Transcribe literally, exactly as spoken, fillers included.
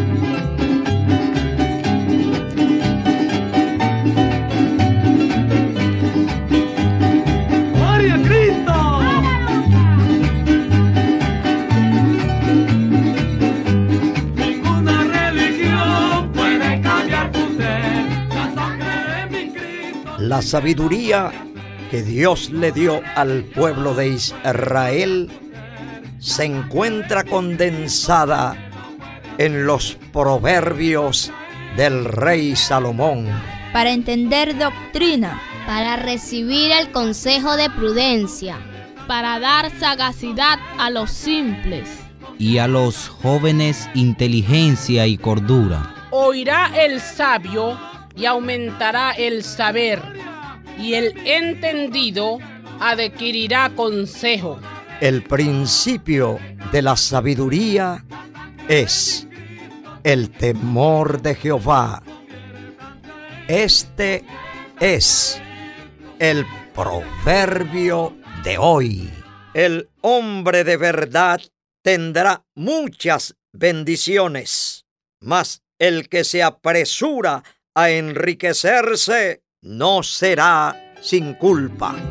La sabiduría que Dios le dio al pueblo de Israel se encuentra condensada en los proverbios del rey Salomón. Para entender doctrina, para recibir el consejo de prudencia, para dar sagacidad a los simples, y a los jóvenes inteligencia y cordura. Oirá el sabio y aumentará el saber, y el entendido adquirirá consejo. El principio de la sabiduría es el temor de Jehová. Este es el proverbio de hoy. El hombre de verdad tendrá muchas bendiciones, mas el que se apresura a enriquecerse no será sin culpa.